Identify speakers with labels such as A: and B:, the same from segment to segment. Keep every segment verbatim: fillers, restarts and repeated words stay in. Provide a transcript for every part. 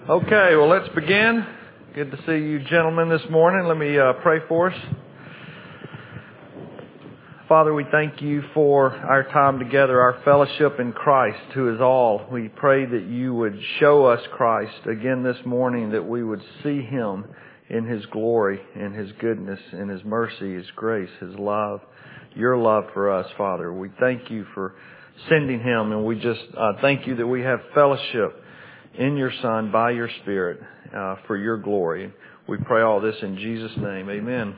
A: Okay, well, let's begin. Good to see you gentlemen this morning. Let me uh, pray for us. Father, we thank you for our time together, our fellowship in Christ, who is all. We pray that you would show us Christ again this morning, that we would see Him in His glory, in His goodness, in His mercy, His grace, His love, your love for us, Father. We thank you for sending Him, and we just uh, thank you that we have fellowship in your Son, by your Spirit, uh, for your glory. We pray all this in Jesus' name. Amen.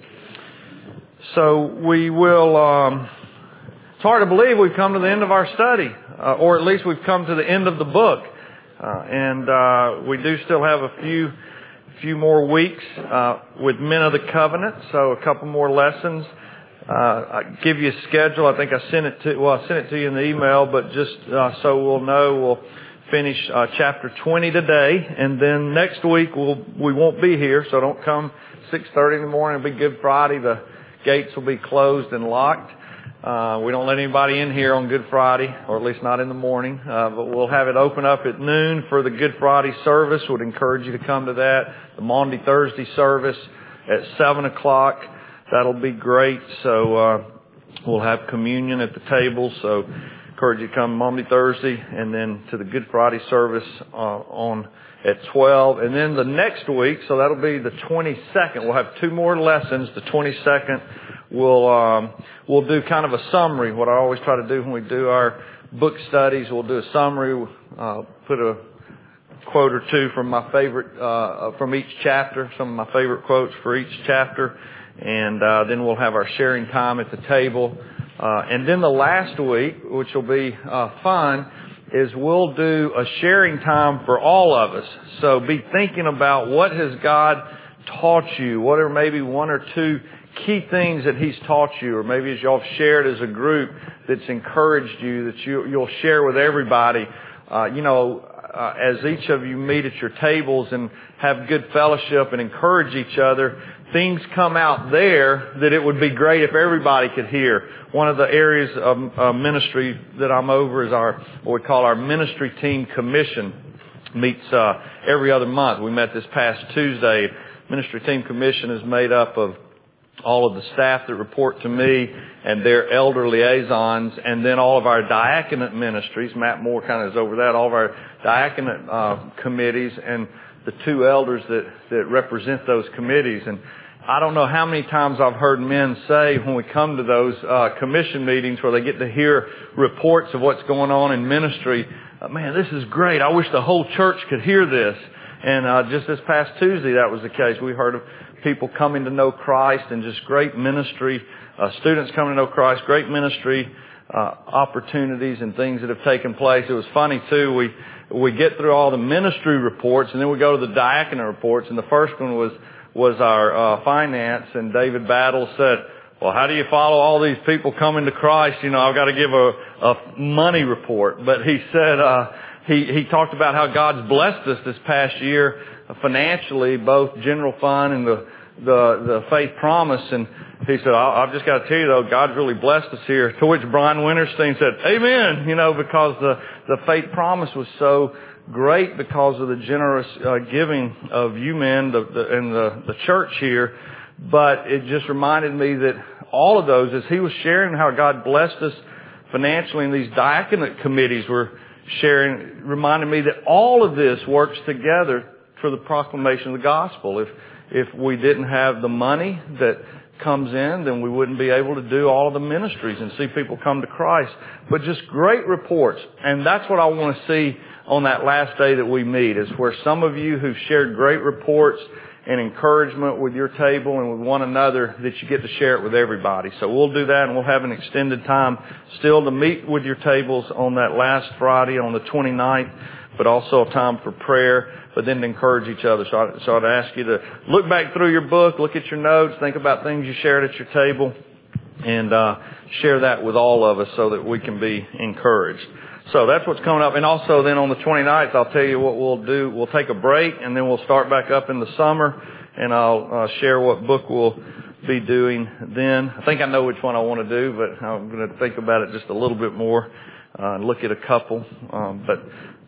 A: So we will, um, it's hard to believe we've come to the end of our study, uh, or at least we've come to the end of the book. Uh, and uh, we do still have a few few more weeks uh, with Men of the Covenant, so a couple more lessons. Uh, I give you a schedule. I think I sent it to, well, I sent it to you in the email, but just uh, so we'll know, we'll finish uh, chapter twenty today, and then next week we'll, we won't be here, so don't come six thirty in the morning. It'll be Good Friday. The gates will be closed and locked. Uh, we don't let anybody in here on Good Friday, or at least not in the morning, uh, but we'll have it open up at noon for the Good Friday service. Would encourage you to come to that. The Maundy Thursday service at seven o'clock. That'll be great. So uh, we'll have communion at the table, so encourage you to come Maundy Thursday, and then to the Good Friday service uh, on at twelve. And then the next week, so that'll be the twenty-second, we'll have two more lessons. The twenty-second, we'll, um, we'll do kind of a summary. What I always try to do when we do our book studies, we'll do a summary, uh, put a quote or two from my favorite, uh, from each chapter, some of my favorite quotes for each chapter. And uh, then we'll have our sharing time at the table. Uh, and then the last week, which will be uh, fun, is we'll do a sharing time for all of us. So be thinking about what has God taught you, what are maybe one or two key things that He's taught you, or maybe as y'all have shared as a group that's encouraged you, that you, you'll share with everybody. Uh, you know, uh, as each of you meet at your tables and have good fellowship and encourage each other, things come out there that it would be great if everybody could hear. One of the areas of uh, ministry that I'm over is our, what we call our ministry team commission. Meets uh, every other month. We met this past Tuesday. Ministry team commission is made up of all of the staff that report to me and their elder liaisons, and then all of our diaconate ministries. Matt Moore kind of is over that. All of our diaconate uh, committees and the two elders that, that represent those committees. And I don't know how many times I've heard men say when we come to those uh, commission meetings where they get to hear reports of what's going on in ministry, uh, man, this is great. I wish the whole church could hear this. And uh, just this past Tuesday, that was the case. We heard of people coming to know Christ and just great ministry, uh, students coming to know Christ, great ministry uh, opportunities and things that have taken place. It was funny, too. We we get through all the ministry reports, and then we go to the diaconate reports. And the first one was was our uh, finance, and David Battle said, well, how do you follow all these people coming to Christ? You know, I've got to give a, a money report. But he said, uh, he, he talked about how God's blessed us this past year uh, financially, both general fund and the, the, the faith promise. And he said, I, I've just got to tell you though, God's really blessed us here. To which Brian Winterstein said, amen, you know, because the, the faith promise was so great because of the generous uh, giving of you men the, the, and the, the church here. But it just reminded me that all of those, as he was sharing how God blessed us financially, and these diaconate committees were sharing, reminded me that all of this works together for the proclamation of the gospel. If if we didn't have the money that comes in, then we wouldn't be able to do all of the ministries and see people come to Christ. But just great reports. And that's what I want to see on that last day that we meet, is where some of you who've shared great reports and encouragement with your table and with one another, that you get to share it with everybody. So we'll do that, and we'll have an extended time still to meet with your tables on that last Friday on the twenty-ninth, but also a time for prayer, but then to encourage each other. So, I, so I'd ask you to look back through your book, look at your notes, think about things you shared at your table, and uh, share that with all of us so that we can be encouraged. So that's what's coming up. And also then on the twenty-ninth, I'll tell you what we'll do. We'll take a break, and then we'll start back up in the summer, and I'll uh, share what book we'll be doing then. I think I know which one I want to do, but I'm going to think about it just a little bit more uh, and look at a couple. Um, but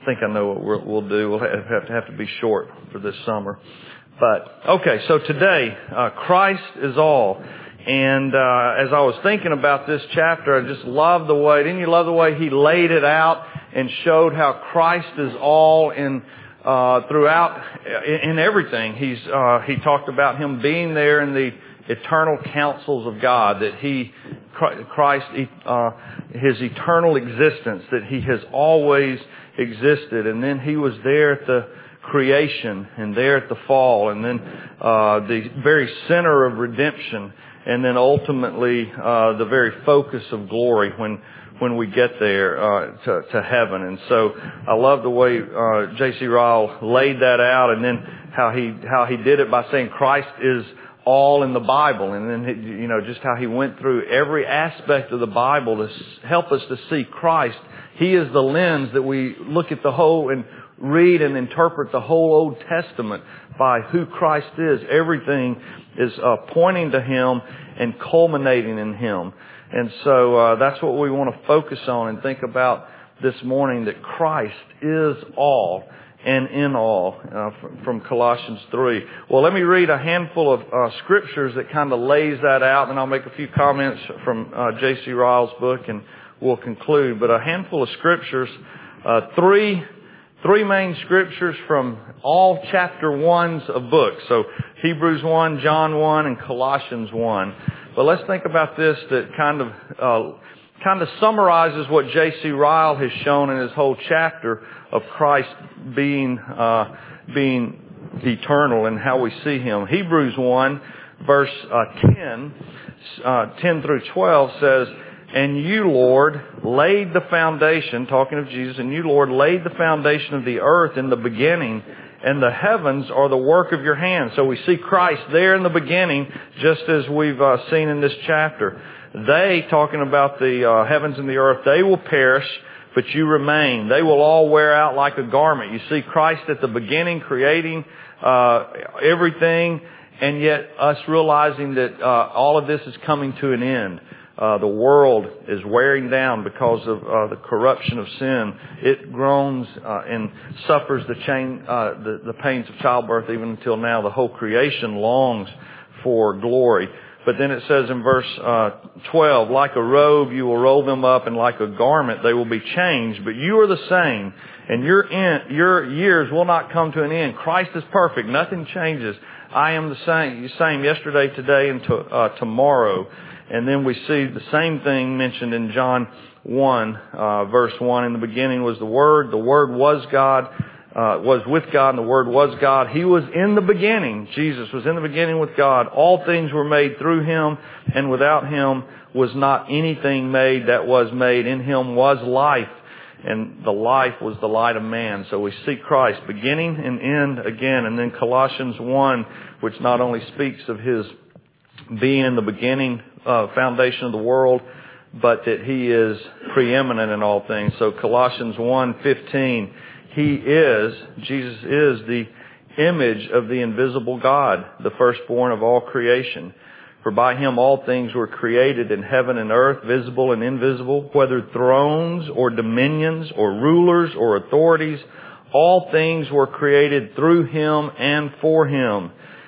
A: I think I know what we'll, we'll do. We'll have to have to be short for this summer. But, okay, so today, uh, Christ is all. And uh, as I was thinking about this chapter, I just love the way, didn't you love the way he laid it out and showed how Christ is all in uh, throughout, in, in everything. He's uh, he talked about him being there in the eternal counsels of God, that he, Christ, uh, his eternal existence, that he has always existed. And then he was there at the creation and there at the fall, and then uh, the very center of redemption, and then ultimately uh, the very focus of glory when when we get there uh, to, to heaven. And so I love the way uh, J C Ryle laid that out, and then how he how he did it by saying Christ is all in the Bible, and then you know just how he went through every aspect of the Bible to help us to see Christ. He is the lens that we look at the whole and read and interpret the whole Old Testament by who Christ is. Everything is uh, pointing to Him and culminating in Him. And so uh, that's what we want to focus on and think about this morning, that Christ is all and in all, uh, from Colossians three. Well, let me read a handful of uh, scriptures that kind of lays that out, and I'll make a few comments from uh, J C Ryle's book, and we'll conclude. But a handful of scriptures, uh, three Three main scriptures from all chapter ones of books. So Hebrews one, John one, and Colossians one. But let's think about this that kind of uh, kind of summarizes what J C Ryle has shown in his whole chapter of Christ being uh, being eternal and how we see Him. Hebrews one, verse uh, ten, uh, ten through twelve says, "And you, Lord, laid the foundation," talking of Jesus, "and you, Lord, laid the foundation of the earth in the beginning, and the heavens are the work of your hands." So we see Christ there in the beginning, just as we've uh, seen in this chapter. They, talking about the uh, heavens and the earth, they will perish, but you remain. They will all wear out like a garment. You see Christ at the beginning creating uh, everything, and yet us realizing that uh, all of this is coming to an end. Uh, the world is wearing down because of uh, the corruption of sin. It groans uh, and suffers the, chain, uh, the, the pains of childbirth even until now. The whole creation longs for glory. But then it says in verse uh, twelve, "Like a robe you will roll them up, and like a garment they will be changed. But you are the same, and your in, your years will not come to an end." Christ is perfect. Nothing changes. "I am the same, same yesterday, today, and to, uh, tomorrow." And then we see the same thing mentioned in John one, uh, verse one. "In the beginning was the Word. The Word was God, uh, was with God, and the Word was God. He was in the beginning." Jesus was in the beginning with God. "All things were made through Him, and without Him was not anything made that was made. In Him was life, and the life was the light of man." So we see Christ beginning and end again. And then Colossians one, which not only speaks of His being in the beginning, uh, foundation of the world, but that He is preeminent in all things. So Colossians one fifteen, He is, Jesus is the image of the invisible God, the firstborn of all creation. "For by Him all things were created in heaven and earth, visible and invisible, whether thrones or dominions or rulers or authorities. All things were created through Him and for Him.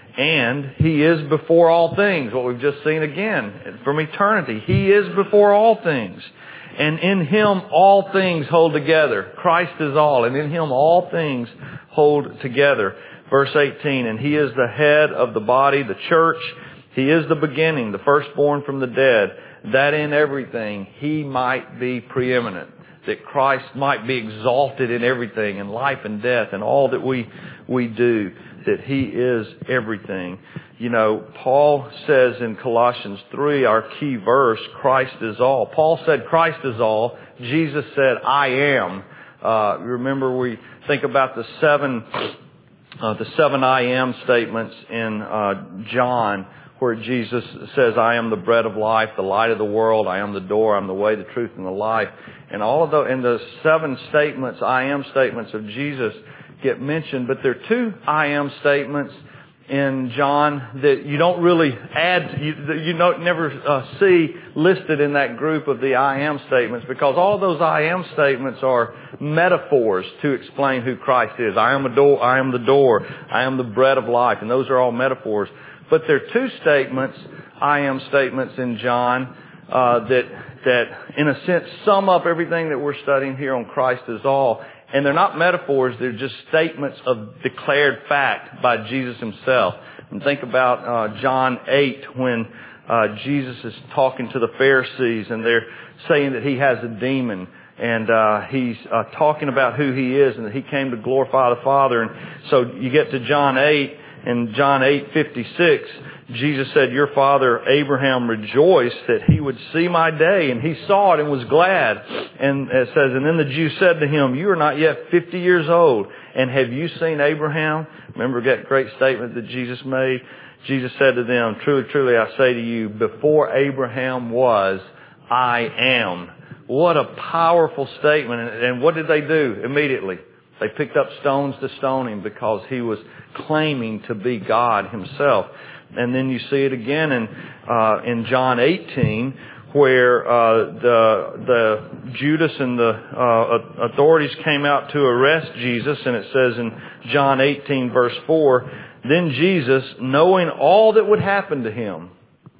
A: And He is before all things." What we've just seen again from eternity. He is before all things. "And in Him all things hold together." Christ is all. "And in Him all things hold together." Verse eighteen, "And He is the head of the body, the church. He is the beginning, the firstborn from the dead, that in everything He might be preeminent." That Christ might be exalted in everything, in life and death, and all that we we do. That He is everything. You know, Paul says in Colossians three, our key verse, Christ is all. Paul said Christ is all. Jesus said, "I am." Uh, remember, we think about the seven, uh, the seven I am statements in uh, John, where Jesus says, "I am the bread of life, the light of the world. I am the door. I'm the way, the truth, and the life." And all of the, and the seven statements, I am statements of Jesus, get mentioned, but there are two I am statements in John that you don't really add, you, you don't never uh, see listed in that group of the I am statements, because all those I am statements are metaphors to explain who Christ is. I am a door, I am the door, I am the bread of life, and those are all metaphors. But there are two statements, I am statements in John, uh, that that in a sense sum up everything that we're studying here on Christ is all. And they're not metaphors, they're just statements of declared fact by Jesus himself. And think about uh, John eight when uh, Jesus is talking to the Pharisees and they're saying that he has a demon. And uh, he's uh, talking about who he is and that he came to glorify the Father. And so you get to John eight, and John eight fifty-six, Jesus said, your father Abraham rejoiced that he would see my day, and he saw it and was glad. And it says, and then the Jews said to him, you are not yet fifty years old, and have you seen Abraham? Remember that great statement that Jesus made? Jesus said to them, truly, truly, I say to you, before Abraham was, I am. What a powerful statement. And what did they do immediately? They picked up stones to stone him because he was claiming to be God himself. And then you see it again in uh, in John eighteen, where uh, the the Judas and the uh, authorities came out to arrest Jesus, and it says in John eighteen verse four, then Jesus, knowing all that would happen to him.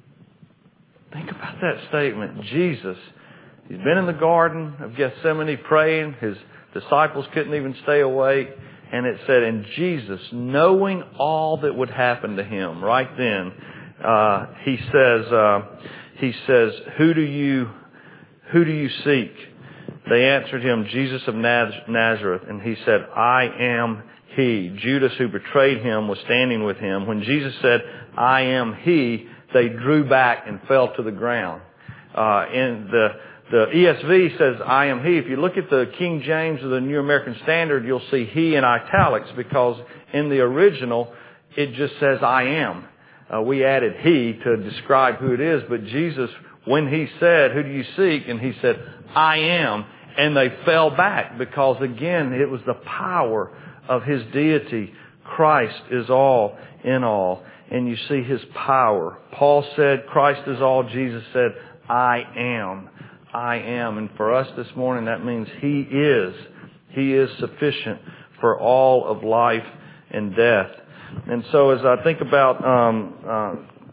A: Think about that statement. Jesus, he's been in the Garden of Gethsemane praying. His disciples couldn't even stay awake. And it said, and Jesus, knowing all that would happen to him, right then, uh, he says, uh, he says, who do you, who do you seek? They answered him, Jesus of Nazareth. And he said, I am he. Judas, who betrayed him, was standing with him. When Jesus said, I am he, they drew back and fell to the ground. Uh, in the The E S V says, I am he. If you look at the King James or the New American Standard, you'll see he in italics, because in the original, it just says, I am. Uh, we added he to describe who it is, but Jesus, when he said, who do you seek? And he said, I am. And they fell back because, again, it was the power of his deity. Christ is all in all. And you see his power. Paul said, Christ is all. Jesus said, I am. I am. And for us this morning, that means he is. He is sufficient for all of life and death. And so as I think about um, uh,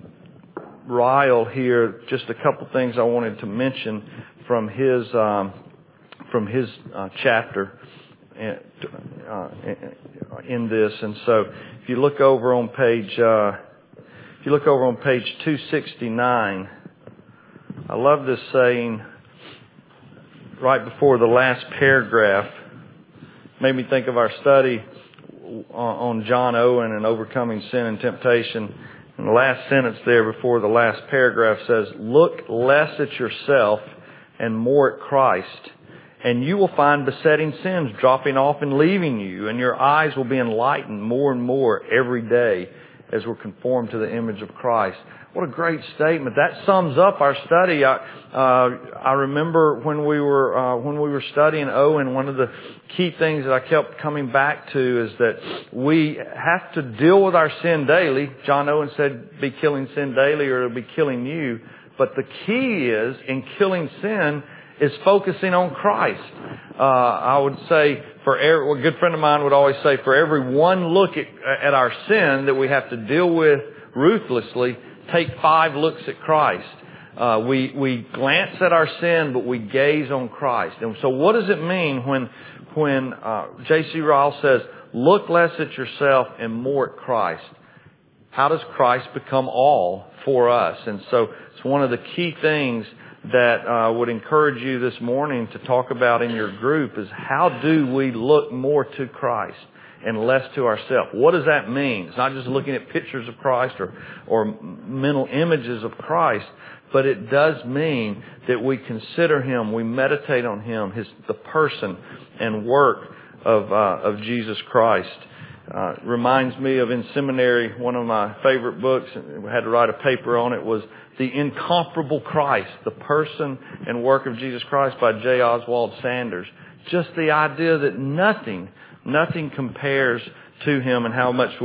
A: Ryle here, just a couple things I wanted to mention from his um, from his uh, chapter in, uh, in this. And so if you look over on page uh, if you look over on page two sixty-nine, I love this saying. Right before the last paragraph, made me think of our study on John Owen and overcoming sin and temptation. And the last sentence there before the last paragraph says, look less at yourself and more at Christ, and you will find besetting sins dropping off and leaving you, and your eyes will be enlightened more and more every day as we're conformed to the image of Christ. What a great statement. That sums up our study. I, uh, I remember when we were, uh, when we were studying Owen, one of the key things that I kept coming back to is that we have to deal with our sin daily. John Owen said, be killing sin daily or it'll be killing you. But the key is, in killing sin, is focusing on Christ. Uh, I would say, for every, a good friend of mine would always say, for every one look at, at our sin that we have to deal with ruthlessly, take five looks at Christ. Uh, we, we glance at our sin, but we gaze on Christ. And so what does it mean when, when, uh, J C Ryle says, look less at yourself and more at Christ? How does Christ become all for us? And so it's one of the key things that uh, would encourage you this morning to talk about in your group is, how do we look more to Christ and less to ourselves? What does that mean? It's not just looking at pictures of Christ or, or mental images of Christ, but it does mean that we consider Him, we meditate on Him, His the person and work of uh, of Jesus Christ. Uh, reminds me of, in seminary, one of my favorite books, we had to write a paper on it, was The Incomparable Christ, the person and work of Jesus Christ by J. Oswald Sanders. Just the idea that nothing, nothing compares to Him, and how much we,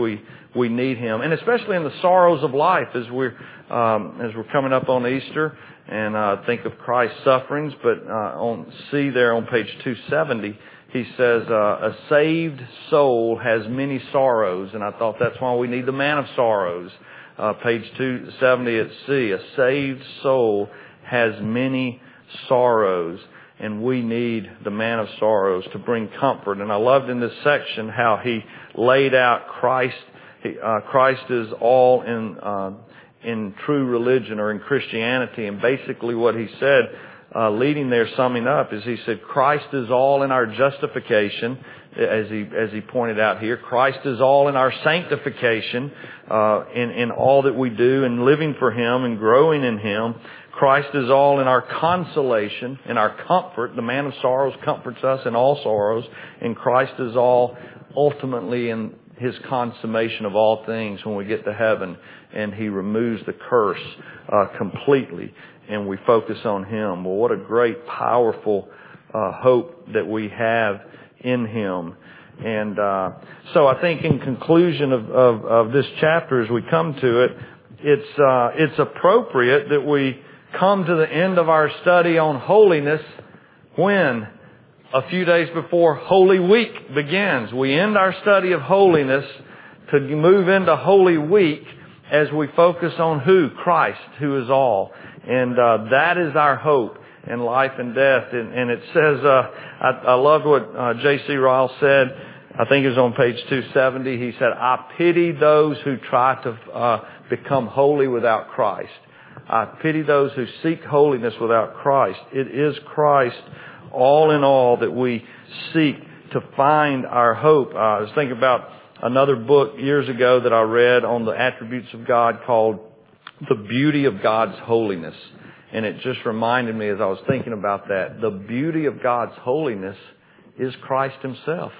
A: we need Him. And especially in the sorrows of life as we're, um, as we're coming up on Easter and uh, think of Christ's sufferings. But uh, on C there on page two seventy, he says, uh, a saved soul has many sorrows. And I thought that's why we need the Man of Sorrows. Uh, page two seventy at C, a saved soul has many sorrows. And we need the Man of Sorrows to bring comfort. And I loved in this section how he laid out Christ. He, uh, Christ is all in uh, in true religion or in Christianity. And basically what he said, uh, leading there, summing up, is he said, Christ is all in our justification, as he as he pointed out here. Christ is all in our sanctification, uh, in in all that we do, and living for Him and growing in Him. Christ is all in our consolation, in our comfort. The Man of Sorrows comforts us in all sorrows. And Christ is all ultimately in His consummation of all things when we get to heaven. And He removes the curse uh, completely. And we focus on Him. Well, what a great, powerful uh, hope that we have in Him. And uh, so I think in conclusion of, of, of this chapter, as we come to it, it's uh, it's appropriate that we come to the end of our study on holiness when? A few days before Holy Week begins. We end our study of holiness to move into Holy Week as we focus on who? Christ, who is all. And uh, that is our hope in life and death. And, and it says, uh, I, I loved what uh, J C Ryle said. I think it was on page two seventy. He said, I pity those who try to uh, become holy without Christ. I pity those who seek holiness without Christ. It is Christ, all in all, that we seek to find our hope. Uh, I was thinking about another book years ago that I read on the attributes of God called The Beauty of God's Holiness. And it just reminded me as I was thinking about that, the beauty of God's holiness is Christ Himself.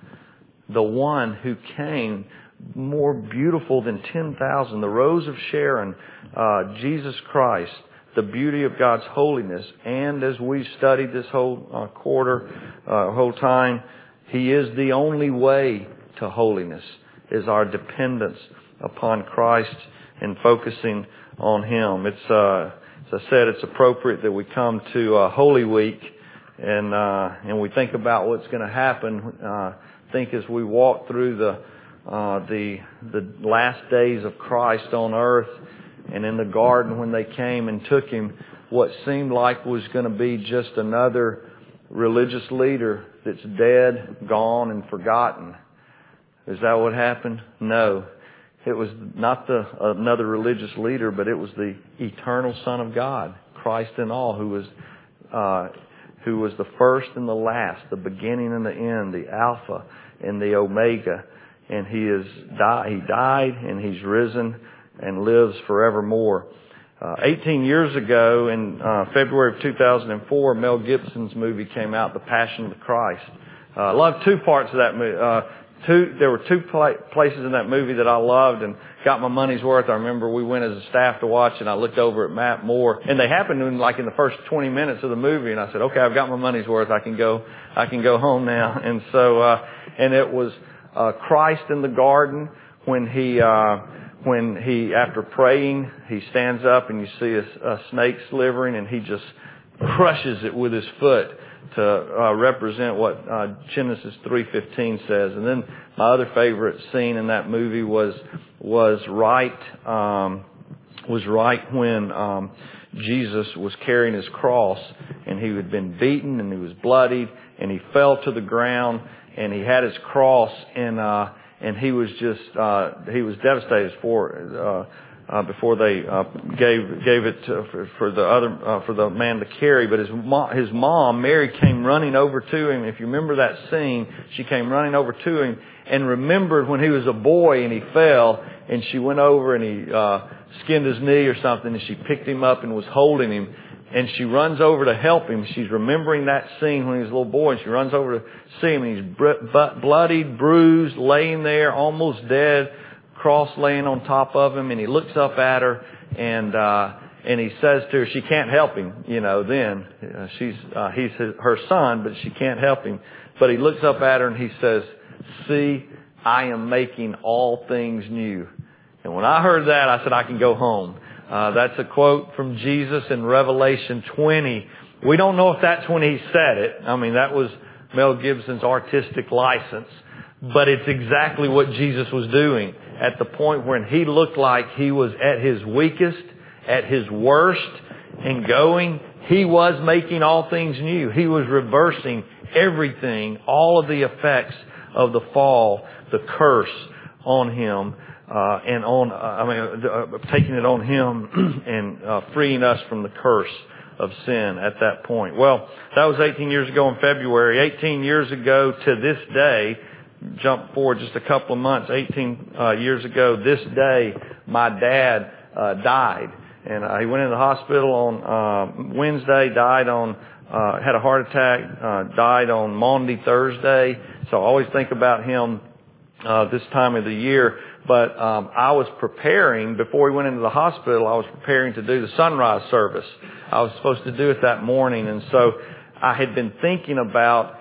A: The one who came more beautiful than ten thousand, the Rose of Sharon, uh, Jesus Christ, the beauty of God's holiness. And as we studied this whole uh, quarter, uh, whole time, He is the only way to holiness, is our dependence upon Christ and focusing on Him. It's, uh, as I said, it's appropriate that we come to uh, Holy Week and uh, and we think about what's going to happen. Uh, think as we walk through the Uh, the the last days of Christ on earth, and in the garden when they came and took Him, what seemed like was going to be just another religious leader that's dead, gone, and forgotten. Is that what happened? No. It was not the another religious leader, but it was the eternal Son of God, Christ in all, who was uh, who was the first and the last, the beginning and the end, the Alpha and the Omega. And He is died, He died, and He's risen and lives forevermore. Uh, eighteen years ago, in uh, February of two thousand four, Mel Gibson's movie came out, The Passion of the Christ. Uh, I love two parts of that movie. Uh, two, there were two pla- places in that movie that I loved and got my money's worth. I remember we went as a staff to watch, and I looked over at Matt Moore, and they happened in like in the first twenty minutes of the movie, and I said, "Okay, I've got my money's worth. I can go, I can go home now." And so, uh, and it was. Uh, Christ in the garden when he, uh, when he, after praying, he stands up and you see a, a snake slithering and he just crushes it with his foot to uh, represent what uh, Genesis three fifteen says. And then my other favorite scene in that movie was was right um, was right when um, Jesus was carrying His cross, and He had been beaten and He was bloodied, and He fell to the ground. And He had His cross, and uh, and He was just uh, He was devastated for uh, uh, before they uh, gave gave it to, for, for the other uh, for the man to carry. But his mom, his mom Mary came running over to Him. If you remember that scene, she came running over to Him and remembered when He was a boy and he fell, and she went over and He uh, skinned his knee or something, and she picked him up and was holding him. And she runs over to help him. She's remembering that scene when he was a little boy. And she runs over to see him. And he's bloodied, bruised, laying there, almost dead, cross laying on top of him. And he looks up at her, and uh, and he says to her, she can't help him. You know, then uh, she's uh, he's his, her son, but she can't help him. But he looks up at her and he says, "See I am making all things new. And when I heard that, I said, I can go home. Uh, that's a quote from Jesus in Revelation twenty. We don't know if that's when he said it. I mean, that was Mel Gibson's artistic license. But it's exactly what Jesus was doing at the point when he looked like he was at his weakest, at his worst, and going. He was making all things new. He was reversing everything, all of the effects of the fall, the curse on him, uh, and on, uh, I mean, uh, taking it on him and uh, freeing us from the curse of sin at that point. Well, that was eighteen years ago in February. eighteen years ago to this day, jump forward just a couple of months, eighteen uh, years ago this day, my dad uh, died. And uh, he went into the hospital on uh, Wednesday, died on, uh, had a heart attack, uh, died on Maundy, Thursday. So I always think about him uh, this time of the year. But um, I was preparing, before he went into the hospital, I was preparing to do the sunrise service. I was supposed to do it that morning. And so I had been thinking about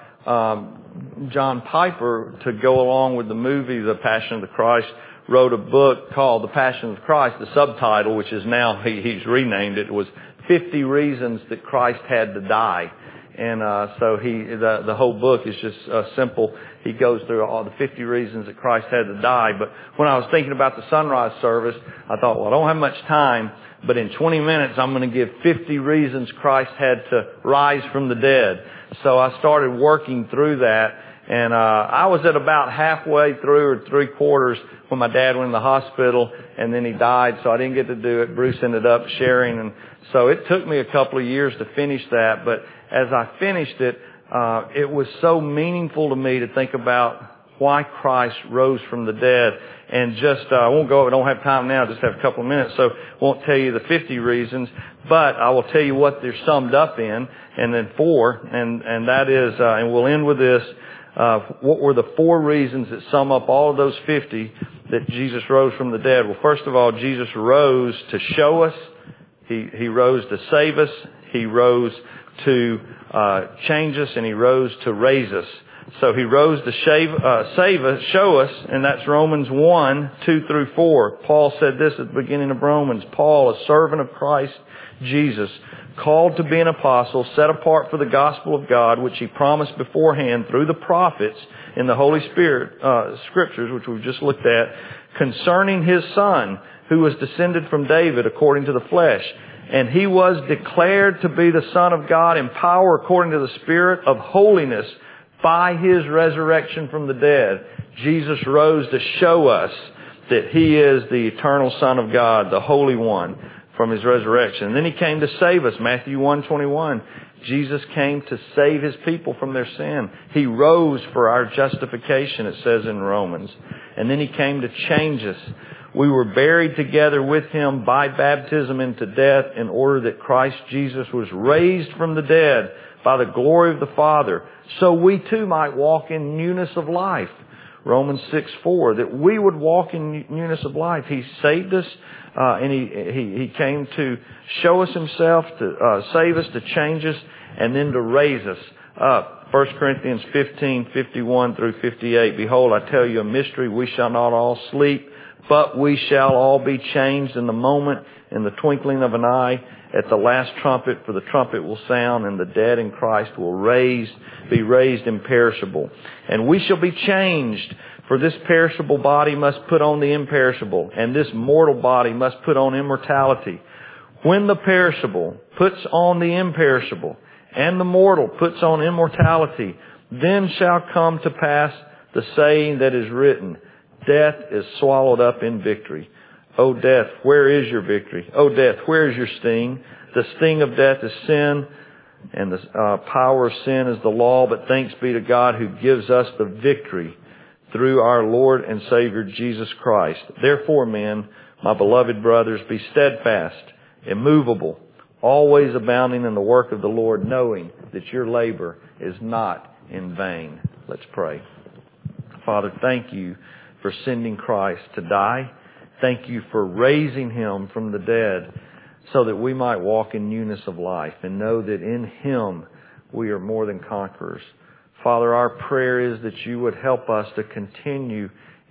A: um, John Piper to go along with the movie, The Passion of the Christ, wrote a book called The Passion of Christ. The subtitle, which is now, he, he's renamed it, was fifty Reasons That Christ Had to Die. And uh, so he, the, the whole book is just uh, simple. He goes through all the fifty reasons that Christ had to die. But when I was thinking about the sunrise service, I thought, well, I don't have much time, but in twenty minutes I'm going to give fifty reasons Christ had to rise from the dead. So I started working through that. And uh I was at about halfway through or three quarters when my dad went in the hospital, and then he died, so I didn't get to do it. Bruce ended up sharing, and so it took me a couple of years to finish that. But as I finished it, uh it was so meaningful to me to think about why Christ rose from the dead. And just, uh, I won't go, I don't have time now, just have a couple of minutes, so won't tell you the fifty reasons, but I will tell you what they're summed up in, and then four, and, and that is, uh, and we'll end with this. Uh, what were the four reasons that sum up all of those fifty that Jesus rose from the dead? Well, first of all, Jesus rose to show us. He, he rose to save us. He rose to uh, change us, and He rose to raise us. So He rose to shave, uh, save us, show us, and that's Romans one, two through four. Paul said this at the beginning of Romans. Paul, a servant of Christ Jesus, called to be an apostle, set apart for the gospel of God, which He promised beforehand through the prophets in the Holy Spirit, uh, scriptures, which we've just looked at, concerning His Son, who was descended from David according to the flesh. And He was declared to be the Son of God in power according to the Spirit of holiness by His resurrection from the dead. Jesus rose to show us that He is the eternal Son of God, the Holy One, from His resurrection. And then He came to save us. Matthew one twenty-one. Jesus came to save His people from their sin. He rose for our justification, it says in Romans. And then He came to change us. We were buried together with Him by baptism into death, in order that Christ Jesus was raised from the dead by the glory of the Father, so we too might walk in newness of life. Romans six four, that we would walk in newness of life. He saved us, uh, and he, he he came to show us Himself, to uh, save us, to change us, and then to raise us up. First Corinthians fifteen fifty-one through fifty-eight. Behold, I tell you a mystery: we shall not all sleep, but we shall all be changed in the moment, in the twinkling of an eye, at the last trumpet. For the trumpet will sound, and the dead in Christ will raise, be raised imperishable. And we shall be changed, for this perishable body must put on the imperishable, and this mortal body must put on immortality. When the perishable puts on the imperishable, and the mortal puts on immortality, then shall come to pass the saying that is written, death is swallowed up in victory. O death, where is your victory? O death, where is your sting? The sting of death is sin, and the uh, power of sin is the law. But thanks be to God who gives us the victory through our Lord and Savior Jesus Christ. Therefore, men, my beloved brothers, be steadfast, immovable, always abounding in the work of the Lord, knowing that your labor is not in vain. Let's pray. Father, thank you for sending Christ to die. Thank you for raising Him from the dead so that we might walk in newness of life and know that in Him we are more than conquerors. Father, our prayer is that you would help us to continue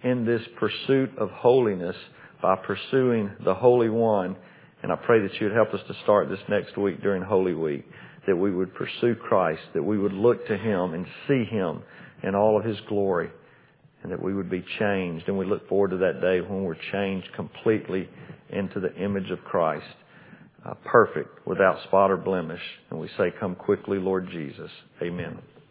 A: in this pursuit of holiness by pursuing the Holy One. And I pray that you would help us to start this next week during Holy Week, that we would pursue Christ, that we would look to Him and see Him in all of His glory, and that we would be changed. And we look forward to that day when we're changed completely into the image of Christ, uh, perfect, without spot or blemish. And we say, come quickly, Lord Jesus. Amen.